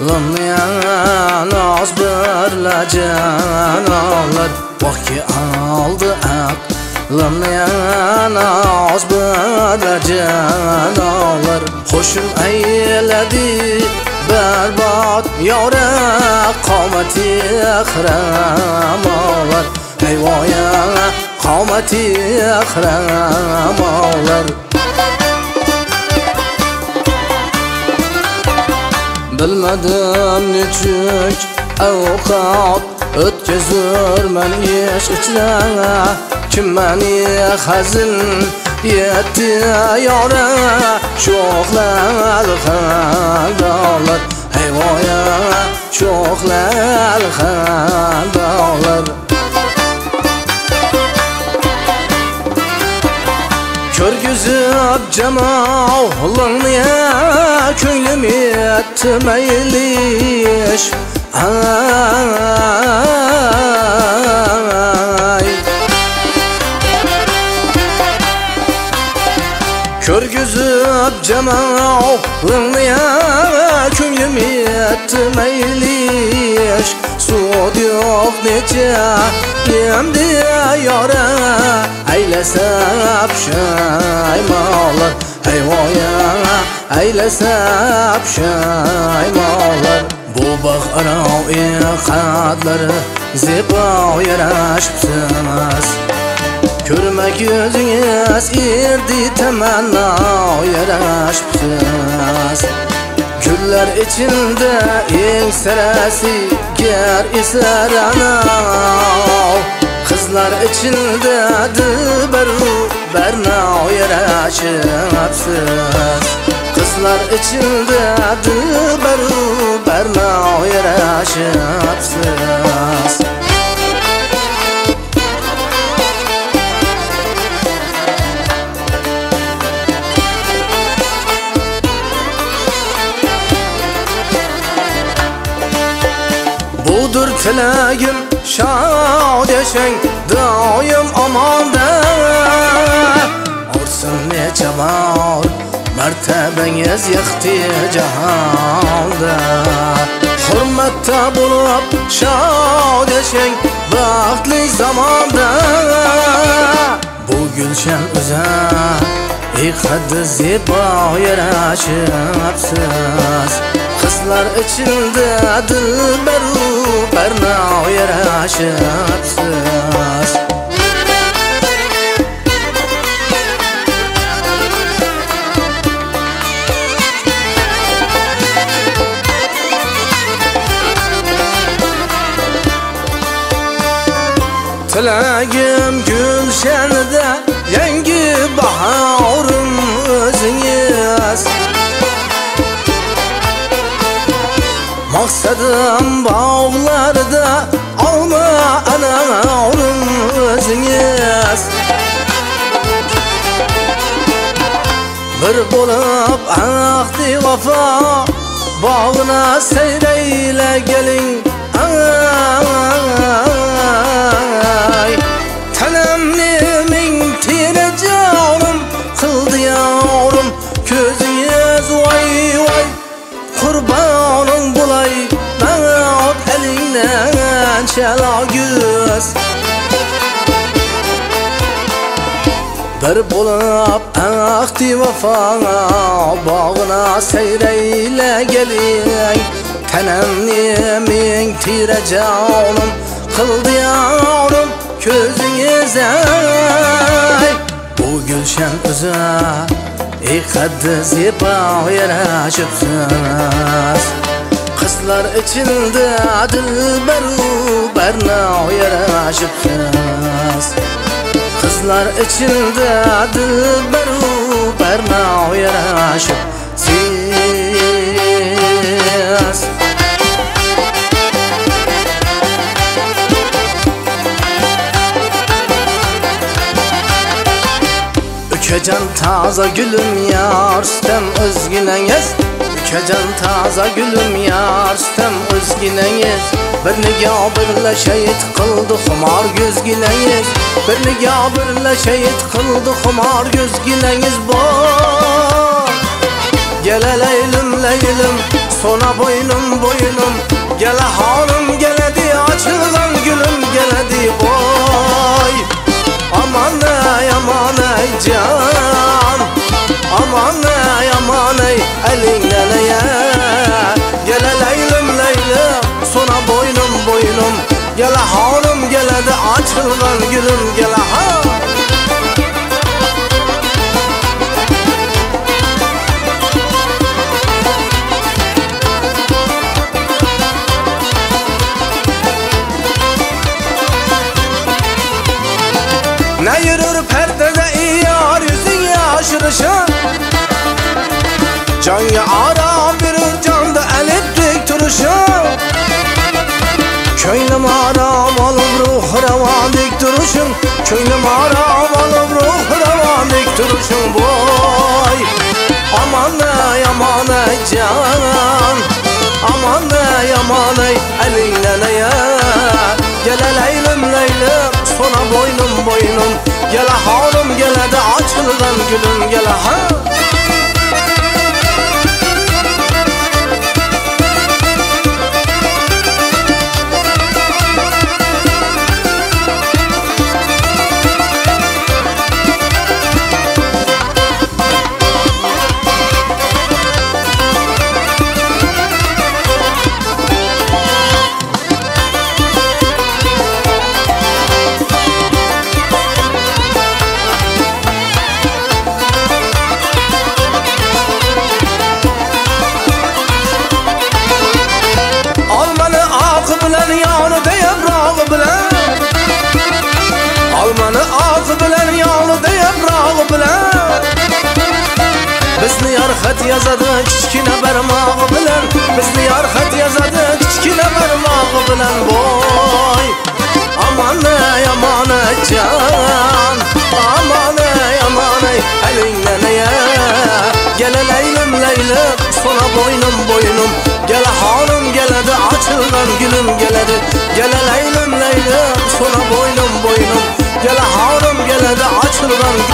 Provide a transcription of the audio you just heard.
Lınlayan az birle canalar Vakki aldı aklımlayan az birle canalar Hoşum eyledi berbat yore Kavmeti ekremalar Eyvaya kavmeti ekremalar Bilmedim nechuk avqat o'tkazurman ish ichra Kim meni hazin yetti yora Sho'xlar xandolar Eyvoya sho'xlar xandolar Körgüzüp cemalını Köylüm etmeyliş Ay Körgüzüp cemalını Köylüm etmeyliş Suud yok nece Yemdi yara Eylesep şaymalar Eyvoya eylesep şaymalar Bu bağırao iqadları Zibao yaraşıpsınız Körmek yüzünüz irdi temenna yaraşıpsınız Güller içinde en seresi ger iser anao Kızlar içinde dilberu bernao yaraşıpsız Kızlar içinde dilberu bernao yaraşıpsız Budur tilagim şad yaşang doim amonda Orsin necha bor martabangiz yixti jahonda Hurmatda bo'lib shod yashang vaqtli zamonda Bu gulshan uzar ey qaddi zebo yarashibsiz Kızlar içinde dilberu bernao yaraşıpsız Tilagim gülşenide yangi baharım özünüz Maksadım bağlarda alma anağırın özünüz Bir bulup ahdi vafa bağına seyreyle gelin Ay Tenemni min tire canım kıldı yavrum Közünüz vay vay Kurbanın bulay Mağat elinden şelagüz Bir bulup ahdi vafa bağına seyreyle gelin Tenemni min tire canım kıldı yavrum Közünüze Bu gülşen güzel Ey qaddi zebo yarashibsiz Kızlar içinde dilberu bernao yarashibsiz Kızlar içinde dilberu bernao yarashibsiz Köcan taza gülüm yar Stem özgüneniz Köcan taza gülüm yar Stem özgüneniz Bir nigah birle şehit kıldı xumar gözgüneniz Bir nigah birle şehit kıldı xumar gözgüneniz Bor Gele leylim leylim sona boynum boynum. Gele hanım geledi açılgan gülüm geledi boy. Aman ey can, aman ey elinden ye. Gele leylim leylim sona boynum boynum. Gele hanım geledi açılgan gülüm gele ha. Ne yürür perdede iyar yüzün yaşırışın. Canı ara verir canda elittik duruşun. Köylüm aram alıp ruh revan dik duruşun. Köylüm aram alıp ruh revan dik duruşun boy. Aman ey can, aman ey elinden ye. Gele leylim leylim sona boynum boynum. Gele hanım gele de açılgan gülüm gele ha. Almanı ağzı bilen yağlı yaprağı bilen. Bizni yarxat yazadı kichkina barmog'i bilan. Bizni yarxat yazadı kichkina barmog'i bilan boy. Aman ey can, aman ey elingdan ye. Gele leylim leylim sona boynum boynum. Gele hanım geledi açılgan gülüm geledi. Gele leylim leylim sona boynum boynum. Gele hanım geledi açılgan